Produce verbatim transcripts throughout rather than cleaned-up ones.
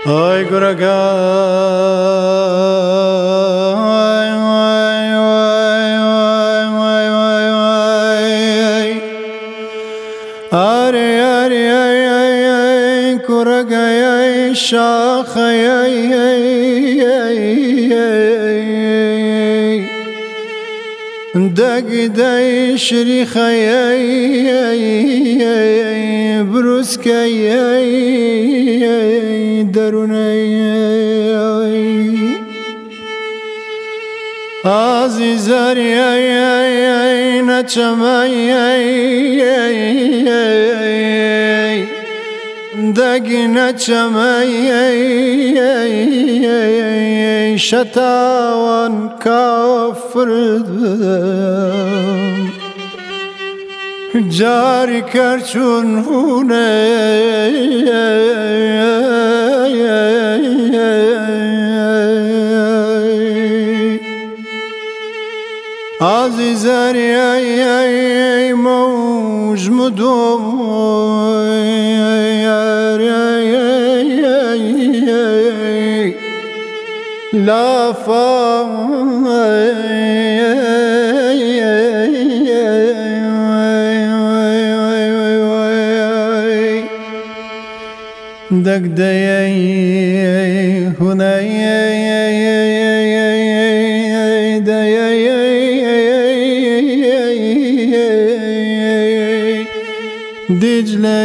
Ay guraga ay ay ay ay ay ay are are ay ay ay guraga ay shakh ay ay ay dag day shrik ay ay بروز کی درونی عزیزی نچمی دگی نچمی شتاوان کافر جاری کر چون هونه عزیزی ای موج مدوم لافا دق دي هنا دجلة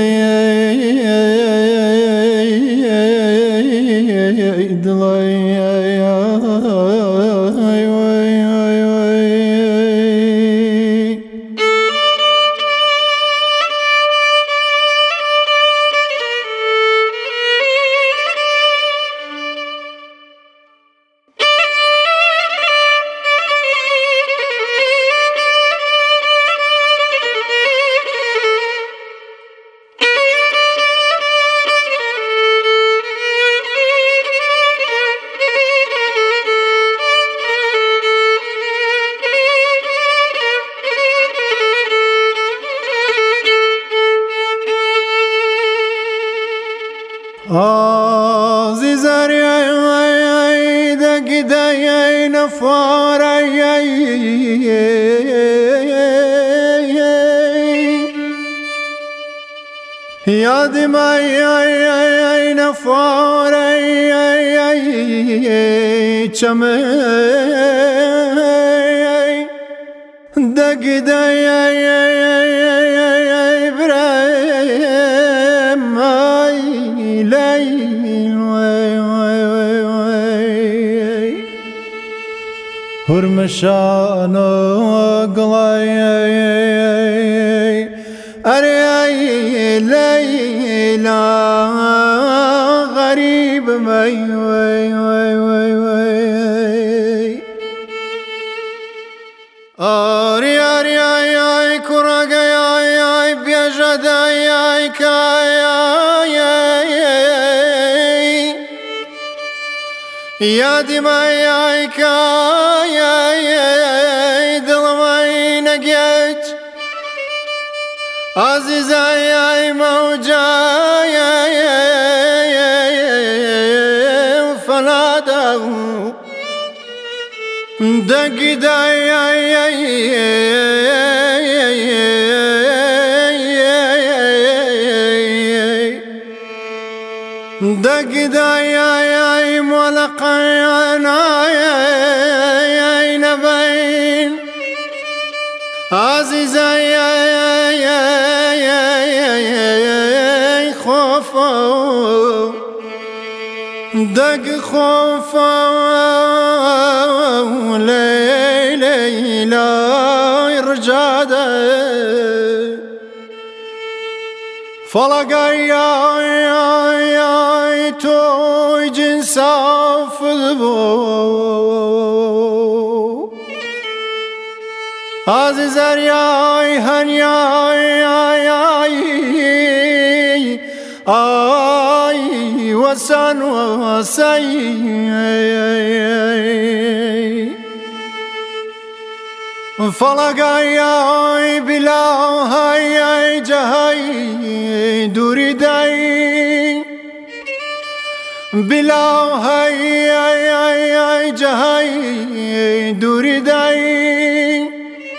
عزیزی ای دگ دی نفار یاد می نفار چمه دگ دی هرمشان قلاي أري ليلى غريب مي وي وي وي وي أري أري أي أي كرقة أي أي بيجد أي أي كاي یادی مای کای دل مای نگیت عزیزی موجای فلادو دگی دای دق داي ملقينا نبين عزيزي خوفا دق خوفا ليلي لا يرجاده فلقاي توي جنس فضبو عزيزي هنياي آي وسن وسي فلقاي بلا هاي جهاي دوري داي بلا هی ای ای ای جهی دوری دای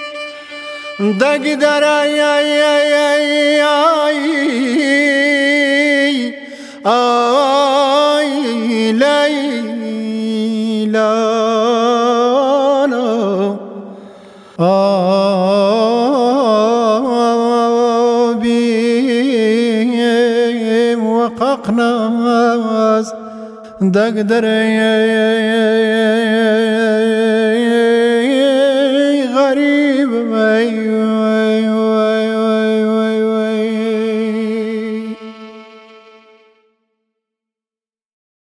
دگ در ای ای ای ای ای ای لیلا آبی وققناز دگ در غریب